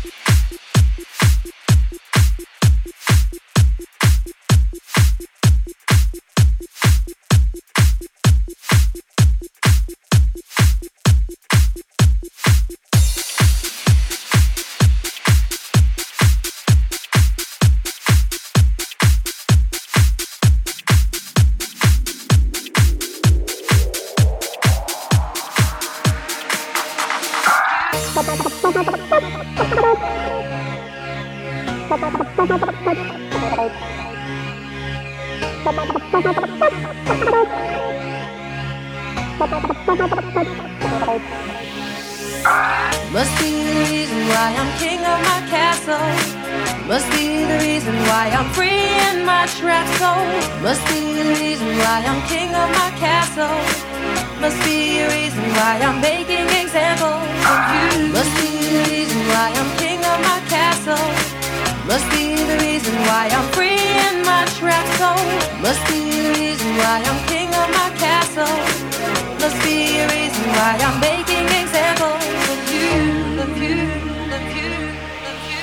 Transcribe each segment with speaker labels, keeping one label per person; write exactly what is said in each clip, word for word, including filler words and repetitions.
Speaker 1: Must be the reason why I'm king of my castle. Must be the reason why I'm free in my trapped soul. Must be the reason why I'm king of my castle. Must be a reason why I'm making examples of you. Must be the reason why I'm king of my castle. Must be the reason why I'm free in my trapped soul. Must be the reason why I'm king of my castle. Must be a reason why I'm making examples of you, of you, of you, of you.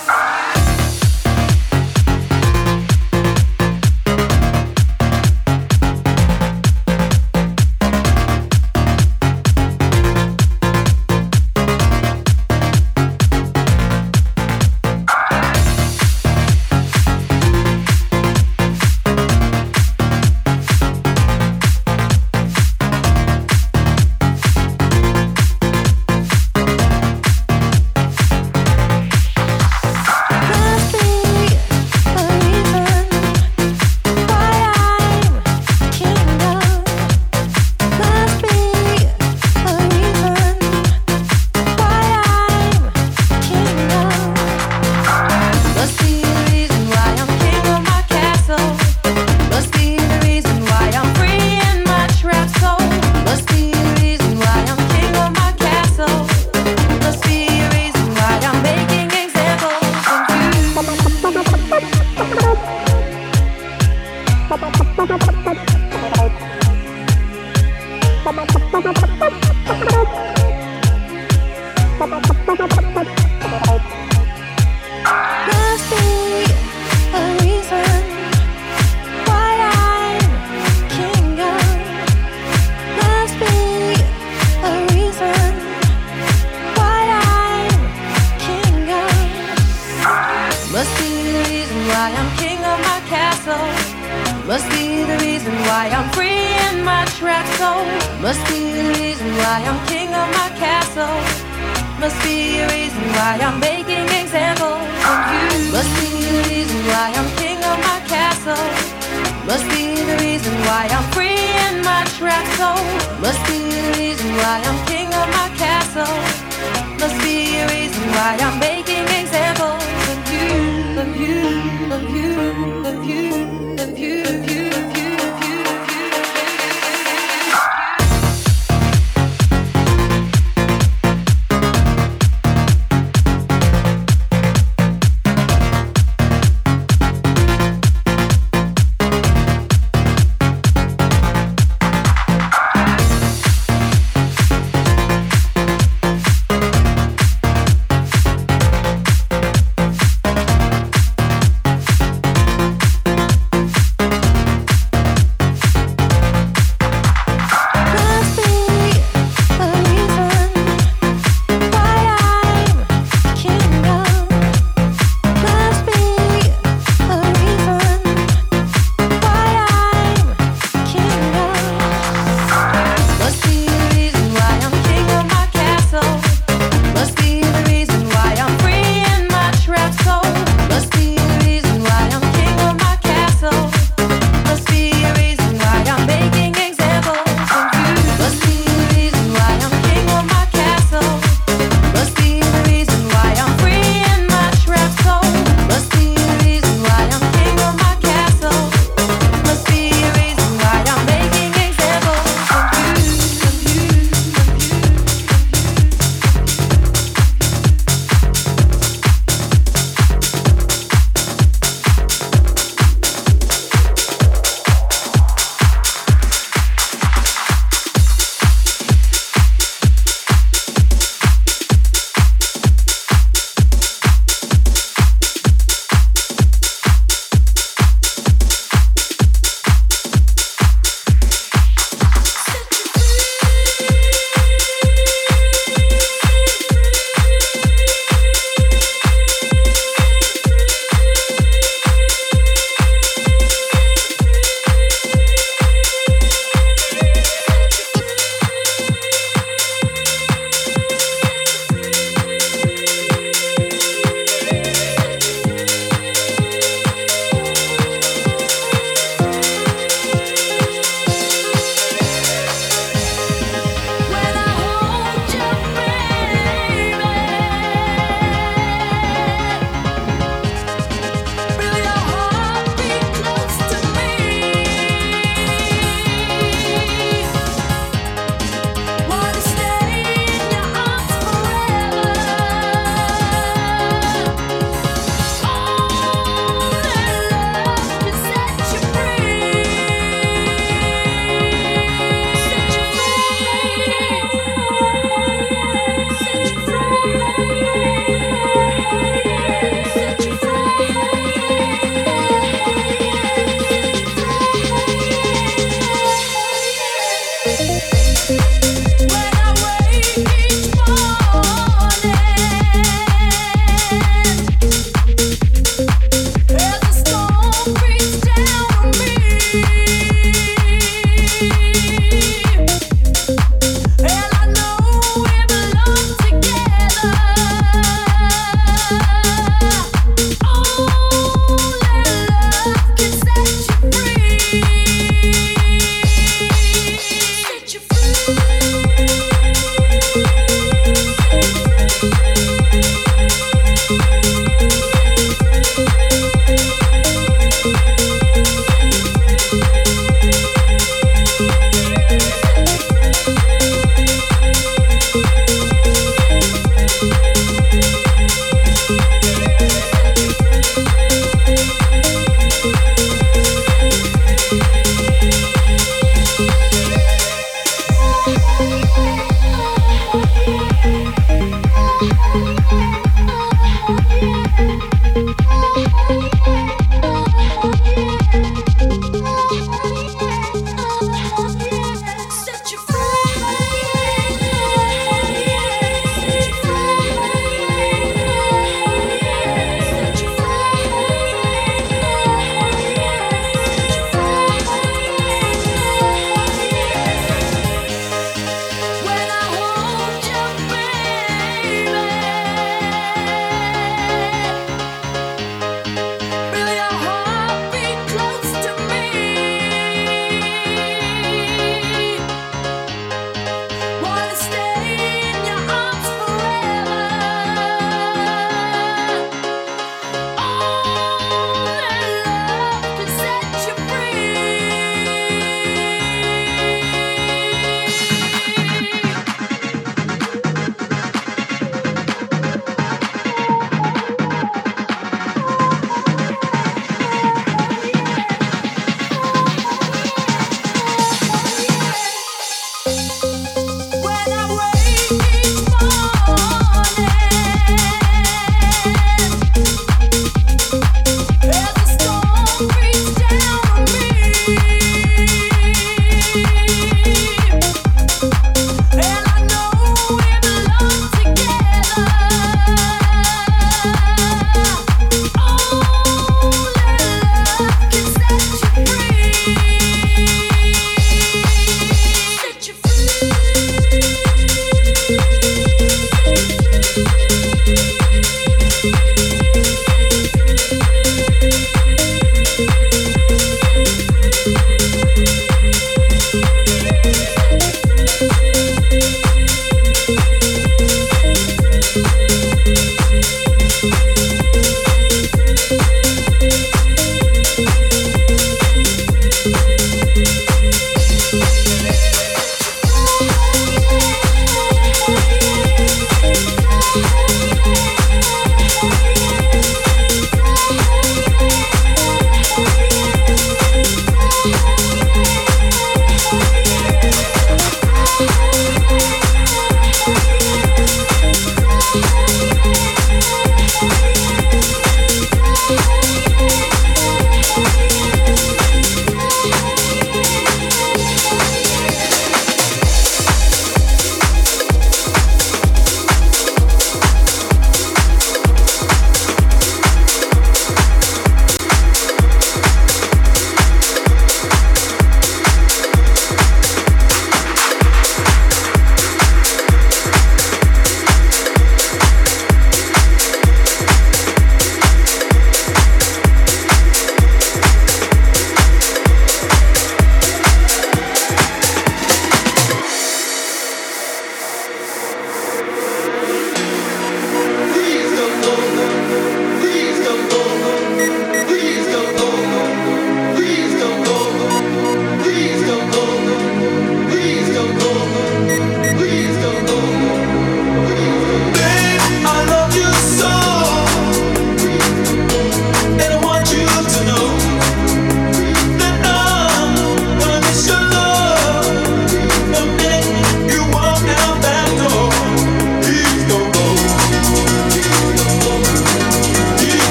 Speaker 1: Must be the reason why I'm free in my trapped soul. Must be the reason why I'm king of my castle. Must be a reason why I'm making examples of you. Must be the reason why I'm king of my castle. Must be the reason why I'm free in my trapped soul. Must be the reason why I'm king of my castle. Must be a reason why I'm making